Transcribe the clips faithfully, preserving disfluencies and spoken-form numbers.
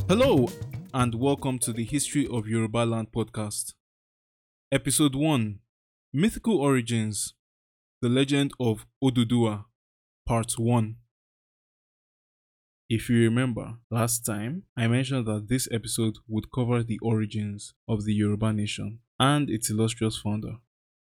Hello, and welcome to the History of Yoruba Land podcast. Episode one Mythical Origins The Legend of Oduduwa, Part one. If you remember, last time I mentioned that this episode would cover the origins of the Yoruba nation and its illustrious founder.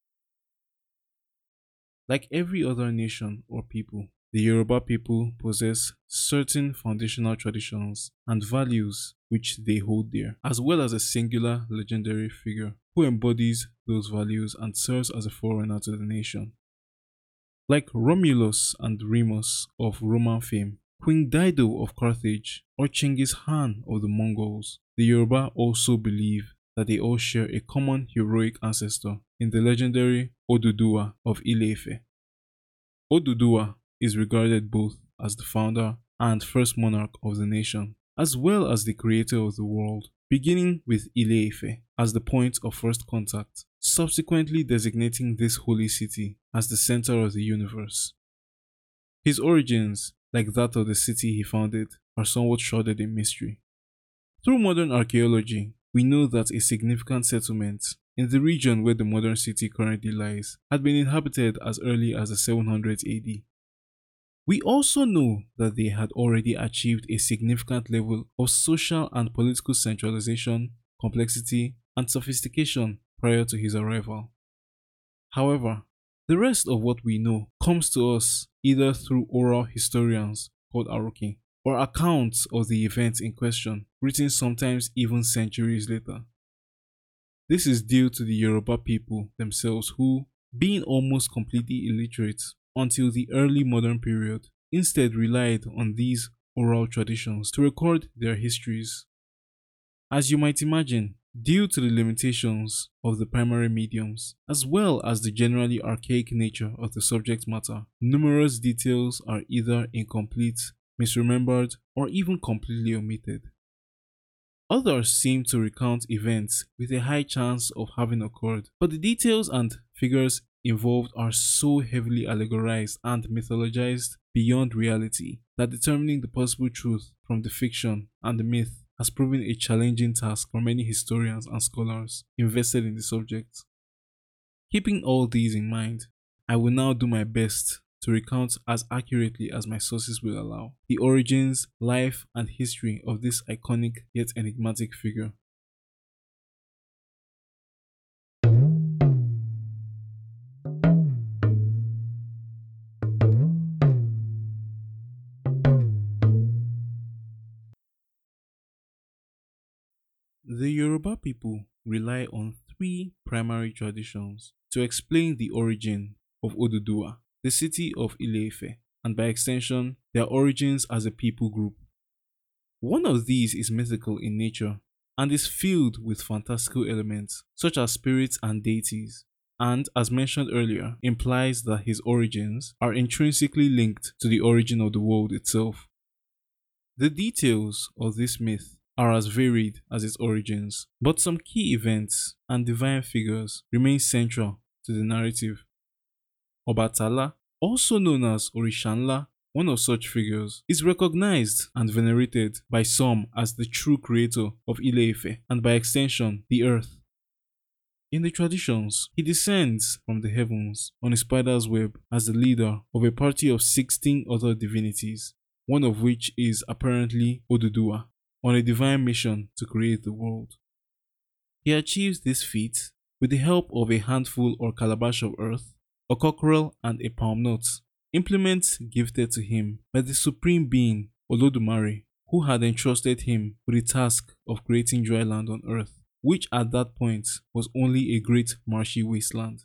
Like every other nation or people, the Yoruba people possess certain foundational traditions and values which they hold dear, as well as a singular legendary figure who embodies those values and serves as a forerunner to the nation. Like Romulus and Remus of Roman fame, Queen Dido of Carthage, or Genghis Khan of the Mongols, the Yoruba also believe that they all share a common heroic ancestor in the legendary Oduduwa of Ile-Ife. Oduduwa is regarded both as the founder and first monarch of the nation, as well as the creator of the world, beginning with Ile-Ife as the point of first contact, subsequently designating this holy city as the center of the universe. His origins, like that of the city he founded, are somewhat shrouded in mystery. Through modern archaeology, we know that a significant settlement in the region where the modern city currently lies had been inhabited as early as the seven hundreds A D. We also know that they had already achieved a significant level of social and political centralization, complexity, and sophistication prior to his arrival. However, the rest of what we know comes to us either through oral historians called Arokin or accounts of the events in question written sometimes even centuries later. This is due to the Yoruba people themselves who, being almost completely illiterate until the early modern period, instead relied on these oral traditions to record their histories. As you might imagine, due to the limitations of the primary mediums, as well as the generally archaic nature of the subject matter, numerous details are either incomplete, misremembered, or even completely omitted. Others seem to recount events with a high chance of having occurred, but the details and figures involved are so heavily allegorized and mythologized beyond reality that determining the possible truth from the fiction and the myth has proven a challenging task for many historians and scholars invested in the subject. Keeping all these in mind, I will now do my best to recount as accurately as my sources will allow the origins, life, and history of this iconic yet enigmatic figure. The Yoruba people rely on three primary traditions to explain the origin of Oduduwa, the city of Ile-Ife, and by extension, their origins as a people group. One of these is mythical in nature and is filled with fantastical elements such as spirits and deities, and as mentioned earlier, implies that his origins are intrinsically linked to the origin of the world itself. The details of this myth are as varied as its origins, but some key events and divine figures remain central to the narrative. Obatala, also known as Orishanla, one of such figures, is recognized and venerated by some as the true creator of Ile-Ife and by extension the earth. In the traditions, he descends from the heavens on a spider's web as the leader of a party of sixteen other divinities, one of which is apparently Oduduwa, on a divine mission to create the world. He achieves this feat with the help of a handful or calabash of earth, a cockerel, and a palm nut, implements gifted to him by the supreme being Olodumare, who had entrusted him with the task of creating dry land on earth, which at that point was only a great marshy wasteland.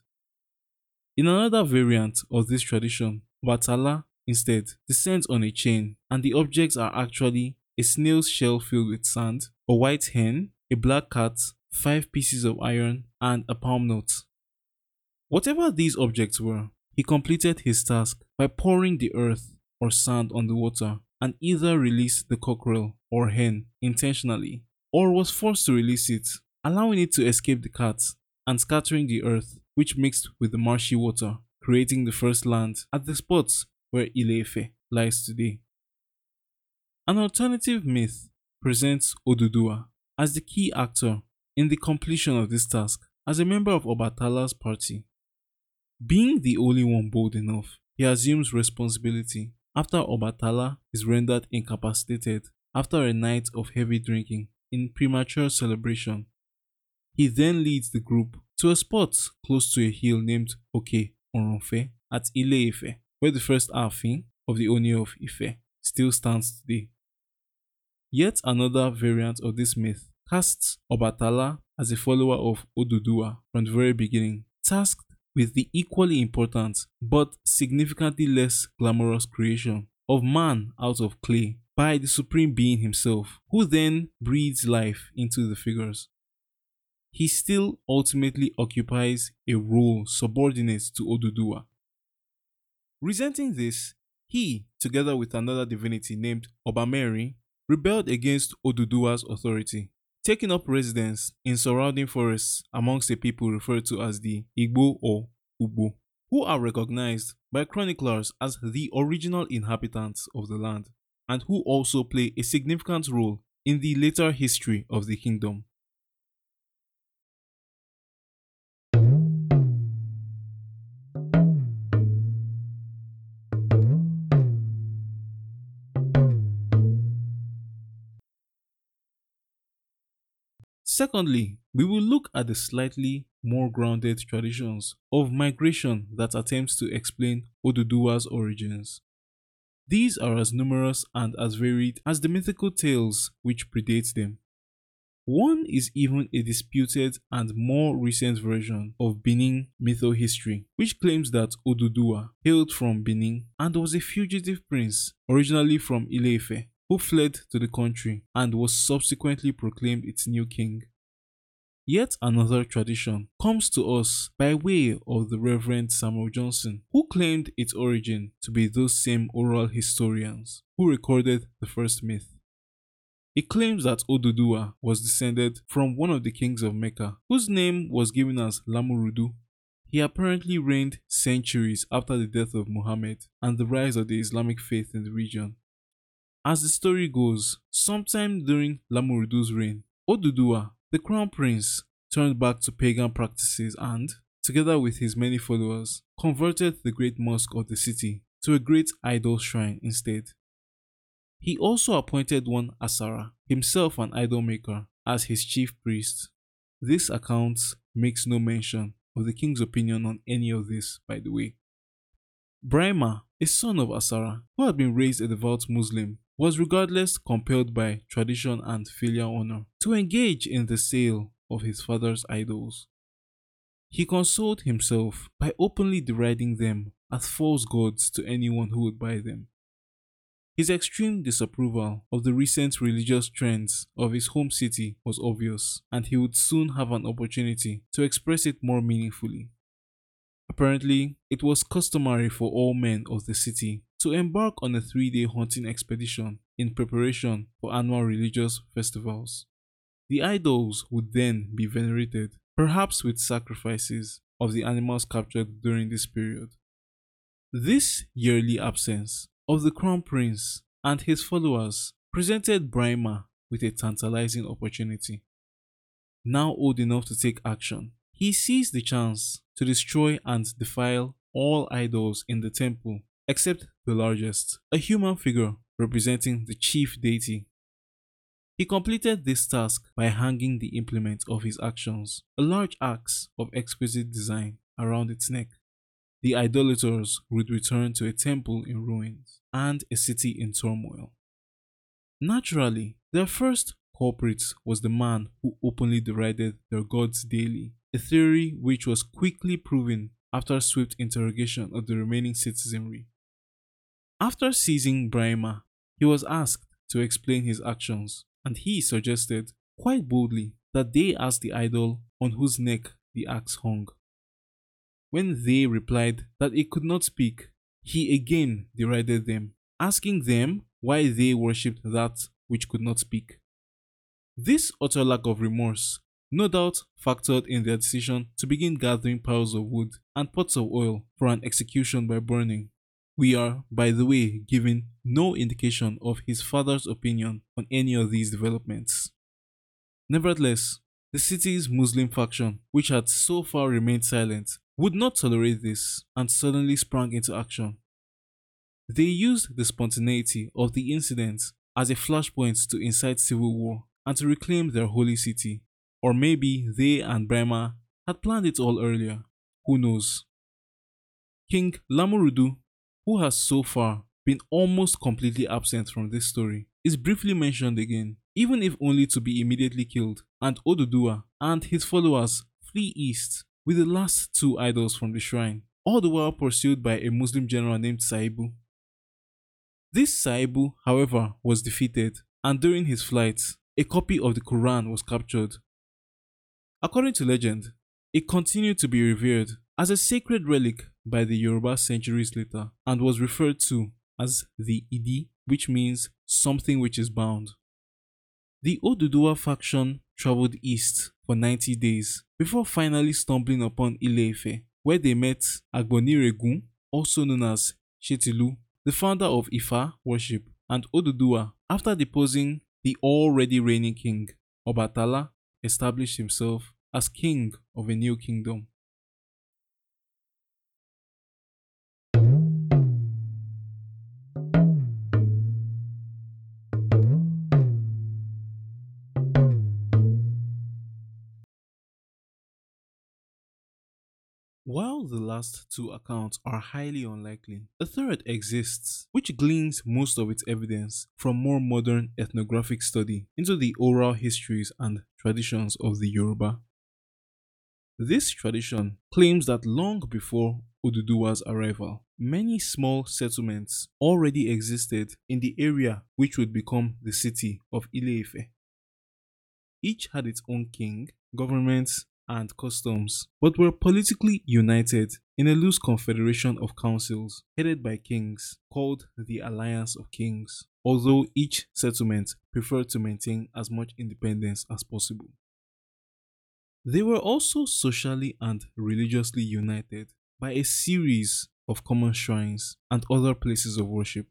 In another variant of this tradition, Obatala instead descends on a chain, and the objects are actually a snail's shell filled with sand, a white hen, a black cat, five pieces of iron, and a palm nut. Whatever these objects were, he completed his task by pouring the earth or sand on the water and either released the cockerel or hen intentionally, or was forced to release it, allowing it to escape the cat and scattering the earth, which mixed with the marshy water, creating the first land at the spot where Ile-Ife lies today. An alternative myth presents Oduduwa as the key actor in the completion of this task as a member of Obatala's party. Being the only one bold enough, he assumes responsibility after Obatala is rendered incapacitated after a night of heavy drinking in premature celebration. He then leads the group to a spot close to a hill named Oke Oronfe at Ile-Ife, where the first Aafin of the Oni of Ife still stands today. Yet another variant of this myth casts Obatala as a follower of Oduduwa from the very beginning, tasked with the equally important but significantly less glamorous creation of man out of clay by the Supreme Being himself, who then breathes life into the figures. He still ultimately occupies a role subordinate to Oduduwa. Resenting this, he, together with another divinity named Obameri, rebelled against Oduduwa's authority, taking up residence in surrounding forests amongst a people referred to as the Igbo or Ugbo, who are recognized by chroniclers as the original inhabitants of the land, and who also play a significant role in the later history of the kingdom. Secondly, we will look at the slightly more grounded traditions of migration that attempts to explain Oduduwa's origins. These are as numerous and as varied as the mythical tales which predate them. One is even a disputed and more recent version of Benin mytho-history, which claims that Oduduwa hailed from Benin and was a fugitive prince originally from Ile-Ife, who fled to the country and was subsequently proclaimed its new king. Yet another tradition comes to us by way of the Reverend Samuel Johnson, who claimed its origin to be those same oral historians who recorded the first myth. He claims that Oduduwa was descended from one of the kings of Mecca, whose name was given as Lamurudu. He apparently reigned centuries after the death of Muhammad and the rise of the Islamic faith in the region. As the story goes, sometime during Lamurudu's reign, Oduduwa, the crown prince, turned back to pagan practices and, together with his many followers, converted the great mosque of the city to a great idol shrine instead. He also appointed one Asara, himself an idol maker, as his chief priest. This account makes no mention of the king's opinion on any of this, by the way. Brahma, a son of Asara, who had been raised a devout Muslim, was regardless compelled by tradition and filial honor to engage in the sale of his father's idols. He consoled himself by openly deriding them as false gods to anyone who would buy them. His extreme disapproval of the recent religious trends of his home city was obvious, and he would soon have an opportunity to express it more meaningfully. Apparently, it was customary for all men of the city to embark on a three-day hunting expedition in preparation for annual religious festivals. The idols would then be venerated, perhaps with sacrifices of the animals captured during this period. This yearly absence of the crown prince and his followers presented Brahma with a tantalizing opportunity. Now old enough to take action, he seized the chance to destroy and defile all idols in the temple except the largest, a human figure representing the chief deity. He completed this task by hanging the implement of his actions, a large axe of exquisite design, around its neck. The idolaters would return to a temple in ruins and a city in turmoil. Naturally, their first culprit was the man who openly derided their gods daily, a theory which was quickly proven after swift interrogation of the remaining citizenry. After seizing Brahma, he was asked to explain his actions, and he suggested, quite boldly, that they ask the idol on whose neck the axe hung. When they replied that it could not speak, he again derided them, asking them why they worshipped that which could not speak. This utter lack of remorse no doubt factored in their decision to begin gathering piles of wood and pots of oil for an execution by burning. We are, by the way, given no indication of his father's opinion on any of these developments. Nevertheless, the city's Muslim faction, which had so far remained silent, would not tolerate this and suddenly sprang into action. They used the spontaneity of the incident as a flashpoint to incite civil war and to reclaim their holy city. Or maybe they and Brahma had planned it all earlier. Who knows? King Lamurudu, who has so far been almost completely absent from this story, is briefly mentioned again, even if only to be immediately killed, and Oduduwa and his followers flee east with the last two idols from the shrine, all the while pursued by a Muslim general named Saibu. This Saibu, however, was defeated, and during his flight, a copy of the Quran was captured. According to legend, it continued to be revered as a sacred relic by the Yoruba centuries later and was referred to as the Idi, which means something which is bound. The Oduduwa faction traveled east for ninety days before finally stumbling upon Ile-Ife, where they met Agboniregun, also known as Shetilu, the founder of Ifa worship, and Oduduwa. After deposing the already reigning king, Obatala established himself as king of a new kingdom. While the last two accounts are highly unlikely, a third exists, which gleans most of its evidence from more modern ethnographic study into the oral histories and traditions of the Yoruba. This tradition claims that long before Oduduwa's arrival, many small settlements already existed in the area which would become the city of Ile-Ife. Each had its own king, government, and customs, but were politically united in a loose confederation of councils headed by kings called the Alliance of Kings, although each settlement preferred to maintain as much independence as possible. They were also socially and religiously united by a series of common shrines and other places of worship.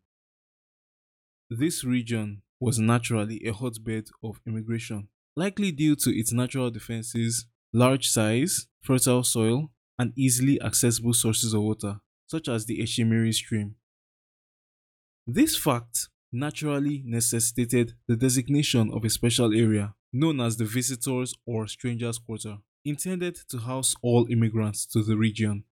This region was naturally a hotbed of immigration, likely due to its natural defenses, large size, fertile soil, and easily accessible sources of water, such as the Eshimiri stream. This fact naturally necessitated the designation of a special area known as the Visitors or Strangers Quarter, intended to house all immigrants to the region.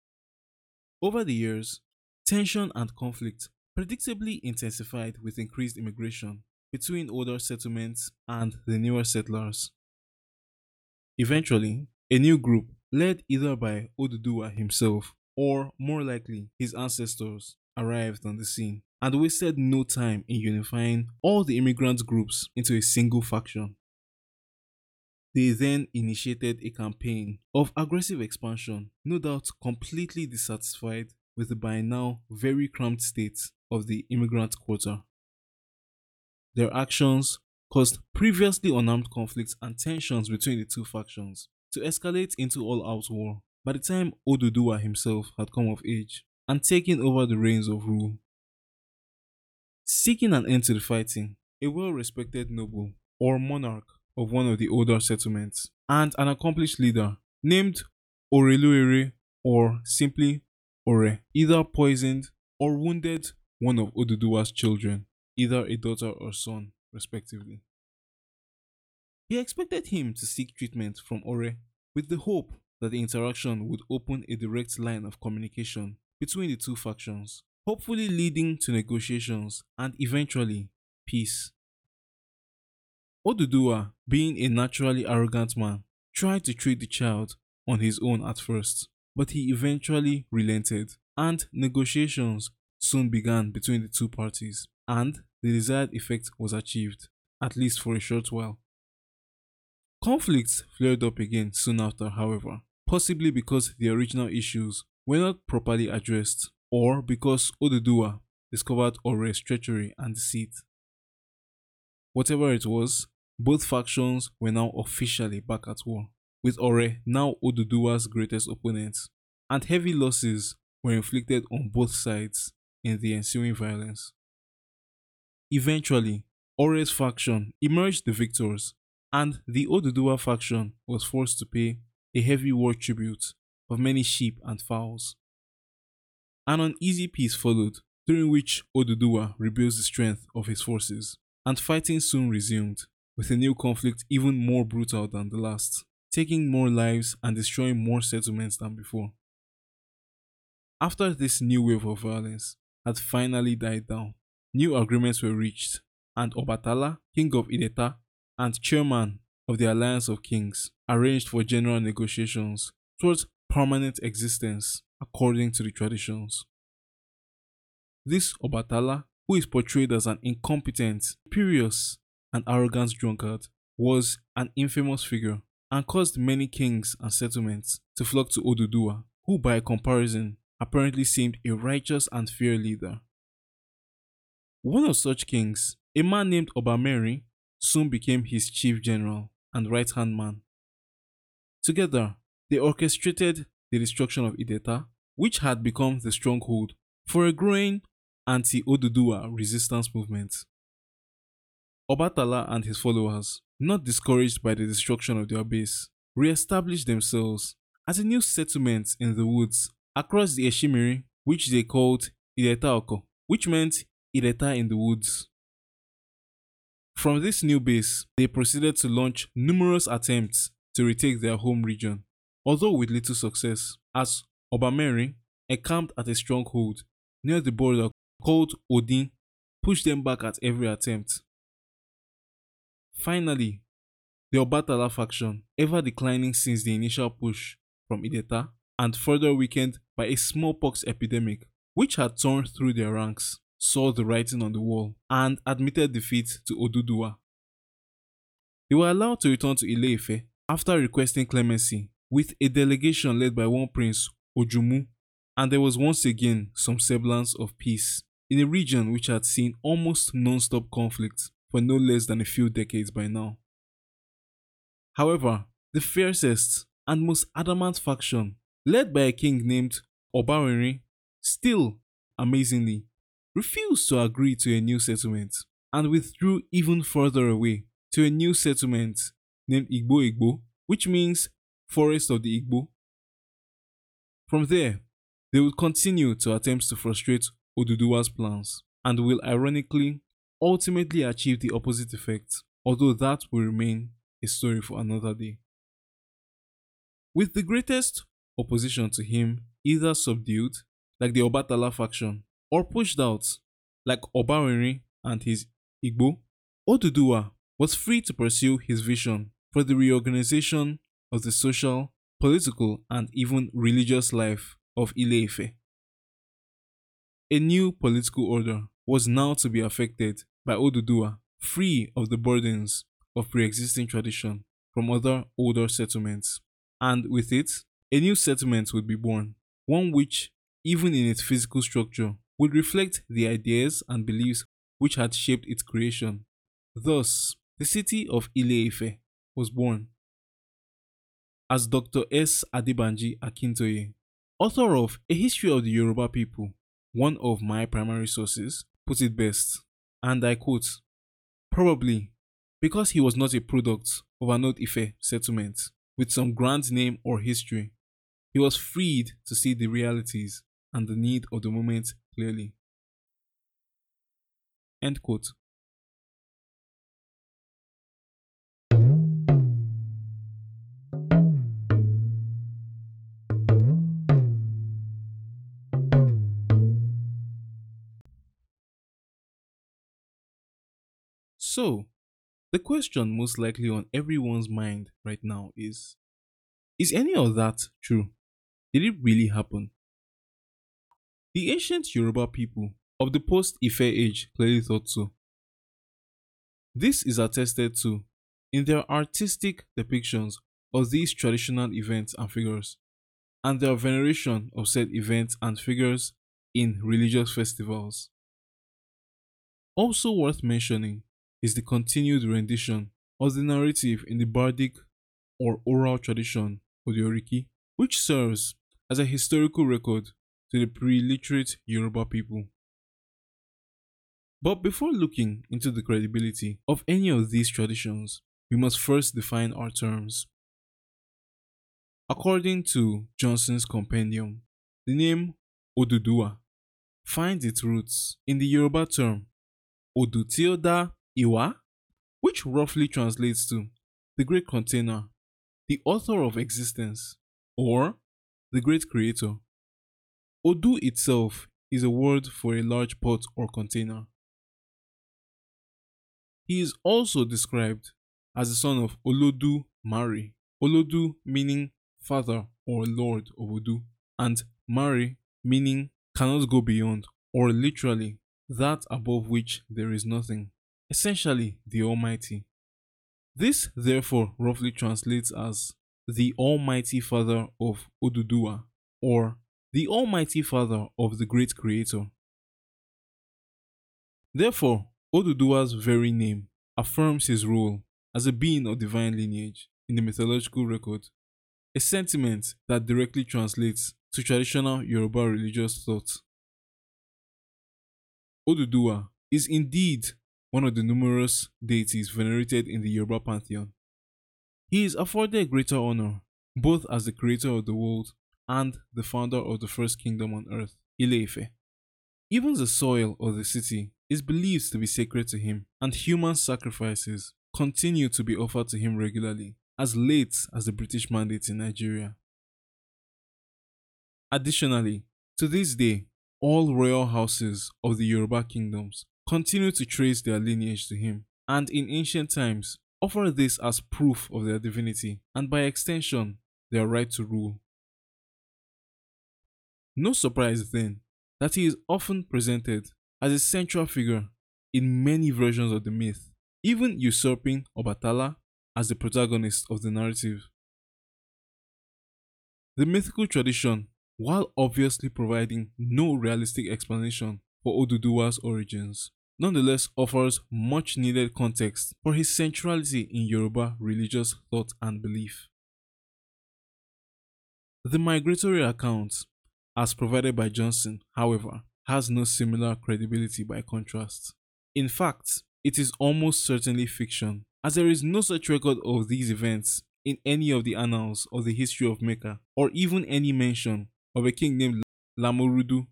Over the years, tension and conflict predictably intensified with increased immigration between older settlements and the newer settlers. Eventually, a new group, led either by Oduduwa himself or, more likely, his ancestors, arrived on the scene and wasted no time in unifying all the immigrant groups into a single faction. They then initiated a campaign of aggressive expansion, no doubt completely dissatisfied with the by now very cramped state of the immigrant quarter. Their actions caused previously unarmed conflicts and tensions between the two factions to escalate into all-out war by the time Oduduwa himself had come of age and taken over the reins of rule. Seeking an end to the fighting, a well-respected noble or monarch of one of the older settlements and an accomplished leader named Oreluere, or simply Ore, either poisoned or wounded one of Oduduwa's children, either a daughter or son, respectively. He expected him to seek treatment from Ore with the hope that the interaction would open a direct line of communication between the two factions, hopefully leading to negotiations and eventually peace. Oduduwa, being a naturally arrogant man, tried to treat the child on his own at first, but he eventually relented, and negotiations soon began between the two parties, and the desired effect was achieved, at least for a short while. Conflicts flared up again soon after, however, possibly because the original issues were not properly addressed, or because Oduduwa discovered Ore's treachery and deceit. Whatever it was, both factions were now officially back at war, with Ore now Oduduwa's greatest opponent, and heavy losses were inflicted on both sides in the ensuing violence. Eventually, Ore's faction emerged the victors, and the Oduduwa faction was forced to pay a heavy war tribute of many sheep and fowls. An uneasy peace followed, during which Oduduwa rebuilt the strength of his forces, and fighting soon resumed, with a new conflict even more brutal than the last, taking more lives and destroying more settlements than before. After this new wave of violence had finally died down, new agreements were reached, and Obatala, king of Ideta, and chairman of the Alliance of Kings, arranged for general negotiations towards permanent existence according to the traditions. This Obatala, who is portrayed as an incompetent, imperious, and arrogant drunkard, was an infamous figure and caused many kings and settlements to flock to Oduduwa, who by comparison apparently seemed a righteous and fair leader. One of such kings, a man named Obameri, soon became his chief general and right-hand man. Together, they orchestrated the destruction of Ideta, which had become the stronghold for a growing anti-Oduduwa resistance movement. Obatala and his followers, not discouraged by the destruction of their base, re-established themselves as a new settlement in the woods across the Eshimiri, which they called Ideta-oko, which meant Ideta in the woods. From this new base, they proceeded to launch numerous attempts to retake their home region, although with little success, as Obameri, encamped at a stronghold near the border called Odin, pushed them back at every attempt. Finally, the Obatala faction, ever declining since the initial push from Ideta, and further weakened by a smallpox epidemic which had torn through their ranks, saw the writing on the wall and admitted defeat to Oduduwa. They were allowed to return to Ile-Ife after requesting clemency with a delegation led by one prince, Ojumu, and there was once again some semblance of peace in a region which had seen almost non-stop conflict for no less than a few decades by now. However, the fiercest and most adamant faction, led by a king named Obawenri, still, amazingly, refused to agree to a new settlement and withdrew even further away to a new settlement named Igbo Igbo, which means Forest of the Igbo. From there, they would continue to attempt to frustrate Oduduwa's plans and will ironically ultimately achieve the opposite effect, although that will remain a story for another day. With the greatest opposition to him either subdued, like the Obatala faction, or pushed out, like Obawenri and his Igbo, Oduduwa was free to pursue his vision for the reorganization of the social, political, and even religious life of Ile-Ife. A new political order was now to be affected by Oduduwa, free of the burdens of pre-existing tradition from other older settlements, and with it, a new settlement would be born, one which, even in its physical structure, would reflect the ideas and beliefs which had shaped its creation. Thus, the city of Ile-Ife was born. As Doctor S. Adebanji Akintoye, author of A History of the Yoruba People, one of my primary sources, put it best, and I quote, "Probably because he was not a product of an old Ife settlement with some grand name or history, he was freed to see the realities and the need of the moment clearly." End quote. So, the question most likely on everyone's mind right now is, is any of that true? Did it really happen? The ancient Yoruba people of the post-Ife age clearly thought so. This is attested to in their artistic depictions of these traditional events and figures, and their veneration of said events and figures in religious festivals. Also worth mentioning is the continued rendition of the narrative in the bardic or oral tradition of the Oriki, which serves as a historical record to the pre-literate Yoruba people But before looking into the credibility of any of these traditions, we must first define our terms. According to Johnson's compendium, the name Oduduwa finds its roots in the Yoruba term Odutioda Iwa, which roughly translates to the great container, the author of existence, or the great creator. Odu itself is a word for a large pot or container. He is also described as the son of Olodu Mari, Olodu meaning father or lord of Odu, and Mari meaning cannot go beyond, or literally that above which there is nothing, essentially the Almighty. This therefore roughly translates as the Almighty Father of Oduduwa, or the Almighty Father of the Great Creator. Therefore, Oduduwa's very name affirms his role as a being of divine lineage in the mythological record, a sentiment that directly translates to traditional Yoruba religious thought. Oduduwa is indeed one of the numerous deities venerated in the Yoruba pantheon. He is afforded greater honor both as the creator of the world and the founder of the first kingdom on earth, Ile-Ife. Even the soil of the city is believed to be sacred to him, and human sacrifices continue to be offered to him regularly, as late as the British mandate in Nigeria. Additionally, to this day, all royal houses of the Yoruba kingdoms continue to trace their lineage to him, and in ancient times offer this as proof of their divinity and by extension their right to rule. No surprise then that he is often presented as a central figure in many versions of the myth, even usurping Obatala as the protagonist of the narrative. The mythical tradition, while obviously providing no realistic explanation for Oduduwa's origins, nonetheless offers much needed context for his centrality in Yoruba religious thought and belief. The migratory account, as provided by Johnson, however, has no similar credibility by contrast. In fact, it is almost certainly fiction, as there is no such record of these events in any of the annals of the history of Mecca, or even any mention of a king named Lamorudu.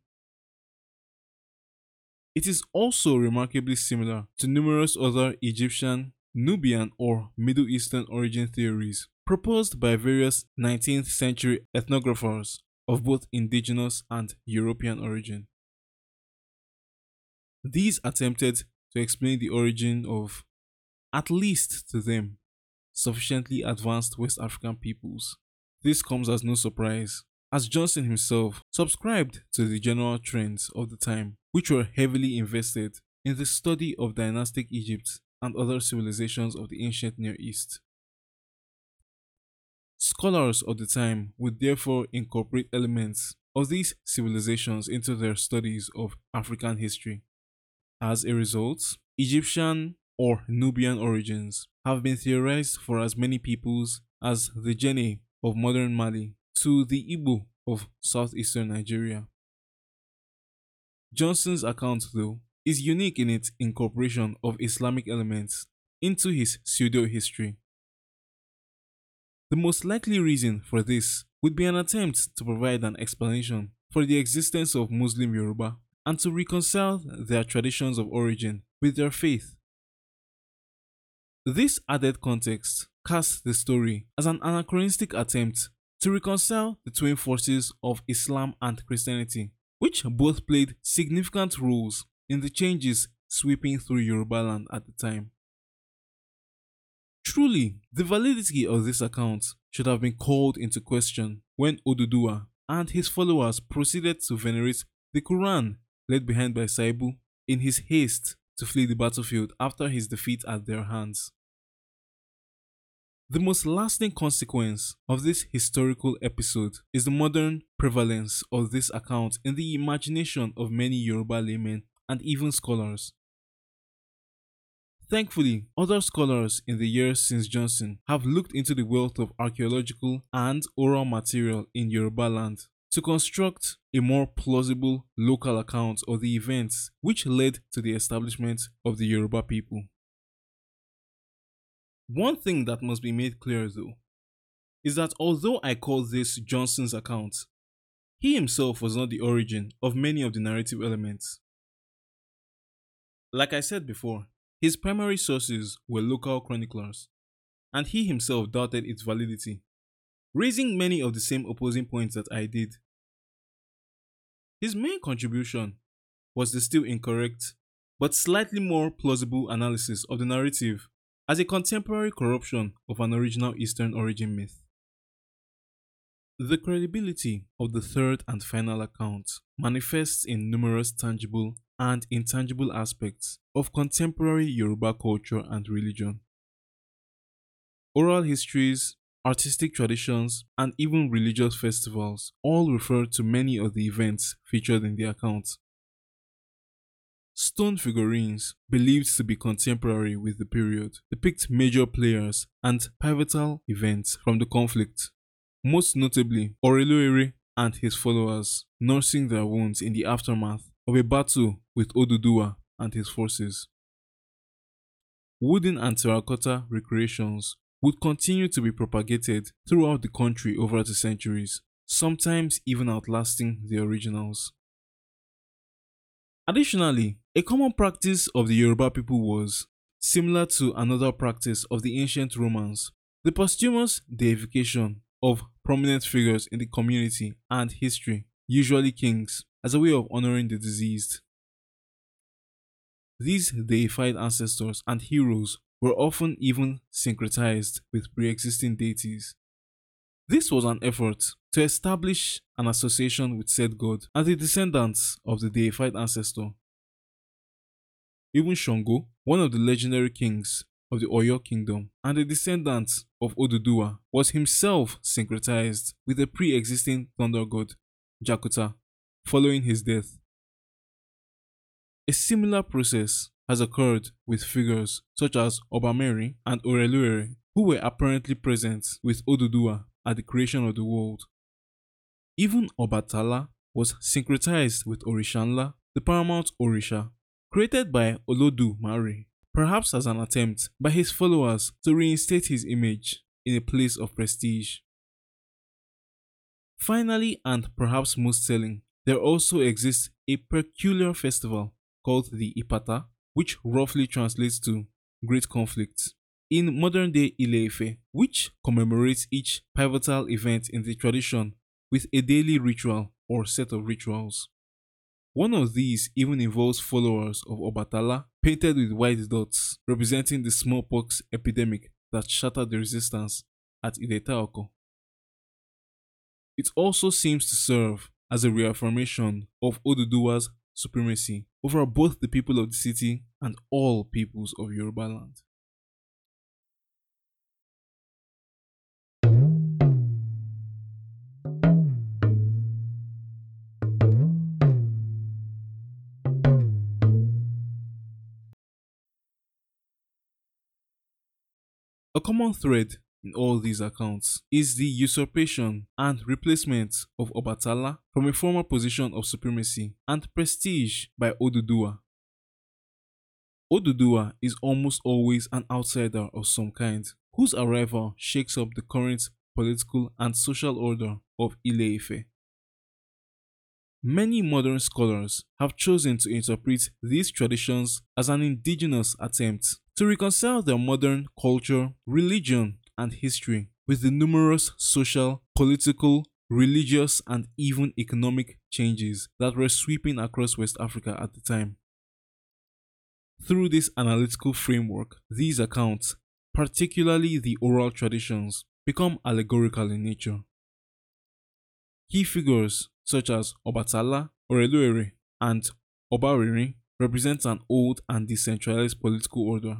It is also remarkably similar to numerous other Egyptian, Nubian, or Middle Eastern origin theories proposed by various nineteenth century ethnographers of both indigenous and European origin. These attempted to explain the origin of, at least to them, sufficiently advanced West African peoples. This comes as no surprise, as Johnson himself subscribed to the general trends of the time, which were heavily invested in the study of dynastic Egypt and other civilizations of the ancient Near East. Scholars of the time would therefore incorporate elements of these civilizations into their studies of African history. As a result, Egyptian or Nubian origins have been theorized for as many peoples as the Jenne of modern Mali to the Igbo of southeastern Nigeria. Johnson's account, though, is unique in its incorporation of Islamic elements into his pseudo-history. The most likely reason for this would be an attempt to provide an explanation for the existence of Muslim Yoruba and to reconcile their traditions of origin with their faith. This added context casts the story as an anachronistic attempt to reconcile the twin forces of Islam and Christianity, which both played significant roles in the changes sweeping through Yoruba land at the time. Truly, the validity of this account should have been called into question when Oduduwa and his followers proceeded to venerate the Quran left behind by Saibu in his haste to flee the battlefield after his defeat at their hands. The most lasting consequence of this historical episode is the modern prevalence of this account in the imagination of many Yoruba laymen and even scholars. Thankfully, other scholars in the years since Johnson have looked into the wealth of archaeological and oral material in Yoruba land to construct a more plausible local account of the events which led to the establishment of the Yoruba people. One thing that must be made clear though is that although I call this Johnson's account, he himself was not the origin of many of the narrative elements. Like I said before, his primary sources were local chroniclers, and he himself doubted its validity, raising many of the same opposing points that I did. His main contribution was the still incorrect, but slightly more plausible analysis of the narrative as a contemporary corruption of an original Eastern origin myth. The credibility of the third and final account manifests in numerous tangible and intangible aspects of contemporary Yoruba culture and religion. Oral histories, artistic traditions, and even religious festivals all refer to many of the events featured in the account. Stone figurines, believed to be contemporary with the period, depict major players and pivotal events from the conflict, most notably Oreluere and his followers nursing their wounds in the aftermath of a battle with Oduduwa and his forces. Wooden and terracotta recreations would continue to be propagated throughout the country over the centuries, sometimes even outlasting the originals. Additionally, a common practice of the Yoruba people was, similar to another practice of the ancient Romans, the posthumous deification of prominent figures in the community and history, usually kings, as a way of honoring the deceased. These deified ancestors and heroes were often even syncretized with pre-existing deities. This was an effort to establish an association with said god and the descendants of the deified ancestor. Even Shango, one of the legendary kings of the Oyo kingdom and a descendant of Oduduwa, was himself syncretized with a pre-existing thunder god, Jakuta, following his death. A similar process has occurred with figures such as Obameri and Oreluere, who were apparently present with Oduduwa at the creation of the world. Even Obatala was syncretized with Orishanla, the paramount Orisha, created by Olodu Mare, perhaps as an attempt by his followers to reinstate his image in a place of prestige. Finally, and perhaps most telling, there also exists a peculiar festival called the Ipata, which roughly translates to Great Conflict, in modern-day Ile-Ife, which commemorates each pivotal event in the tradition with a daily ritual or set of rituals. One of these even involves followers of Obatala painted with white dots representing the smallpox epidemic that shattered the resistance at Ideta-Oko. It also seems to serve as a reaffirmation of Oduduwa's supremacy over both the people of the city and all peoples of Yoruba land. A common thread in all these accounts is the usurpation and replacement of Obatala from a former position of supremacy and prestige by Oduduwa. Oduduwa is almost always an outsider of some kind, whose arrival shakes up the current political and social order of Ile-Ife. Many modern scholars have chosen to interpret these traditions as an indigenous attempt to reconcile their modern culture, religion, and history with the numerous social, political, religious, and even economic changes that were sweeping across West Africa at the time. Through this analytical framework, these accounts, particularly the oral traditions, become allegorical in nature. Key figures such as Obatala, Oreluere, and Obariri represent an old and decentralized political order.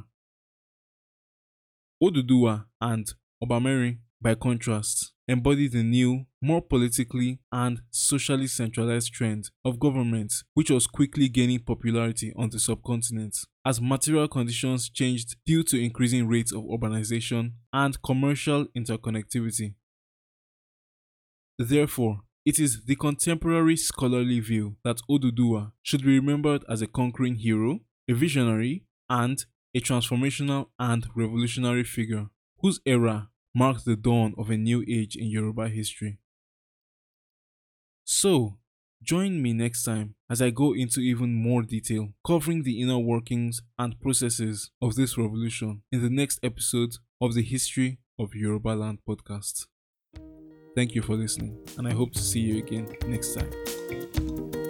Oduduwa and Obameri, by contrast, embody the new, more politically and socially centralized trend of government which was quickly gaining popularity on the subcontinent as material conditions changed due to increasing rates of urbanization and commercial interconnectivity. Therefore, It is the contemporary scholarly view that Oduduwa should be remembered as a conquering hero, a visionary, and a transformational and revolutionary figure whose era marked the dawn of a new age in Yoruba history. So, join me next time as I go into even more detail, covering the inner workings and processes of this revolution in the next episode of the History of Yoruba Land podcast. Thank you for listening, and I hope to see you again next time.